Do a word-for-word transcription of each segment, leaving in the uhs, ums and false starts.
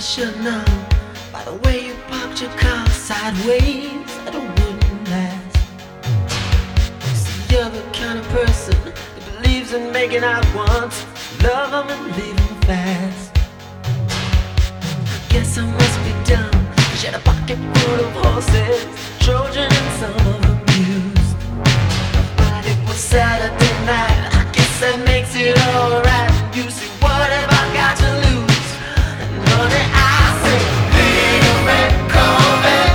should know by the way you parked your car sideways that it wouldn't last. See, you're the kind of person that believes in making out once, love them and leave them fast. Guess I must be dumb. She had a pocket full of horses, Trojan and some of them used. But it was Saturday night, I guess that makes it alright. You see, what have I got to lose? And honey, I say, little red Corvette,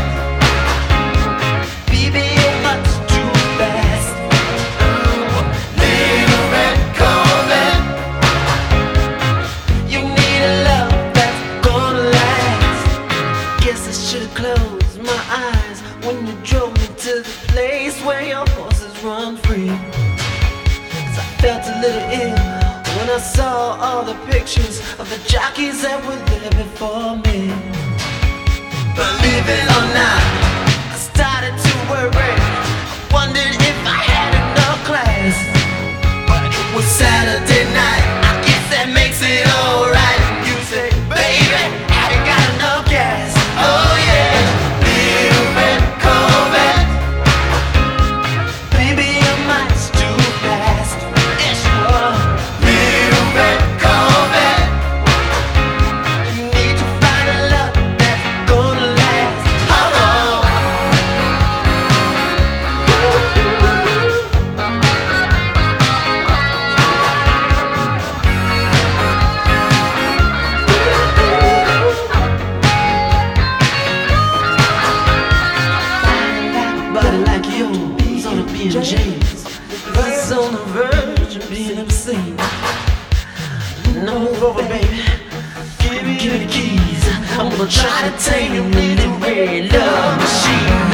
baby, you're much too fast. Little red Corvette, you need a love that's gonna last. Guess I should've closed my eyes when you drove me to the place where your horses run free. 'Cause I felt a little ill when I saw all the pictures of the jockeys that were there before me. Believe it or not, I started to worry. I wondered if I had enough class. But it was Saturday night, I guess that makes it alright. You say, baby, have you got enough gas? Oh yeah, little red Corvette, baby, you're much too fast. Yes, you are. Little red Corvette, you need to find a love that's gonna last. Oh, oh. Body like yours on a B and J's, buzz on the verge of being obscene. Now move over, baby. Give me, give me the keys. I'm gonna try to tame your little red love machine.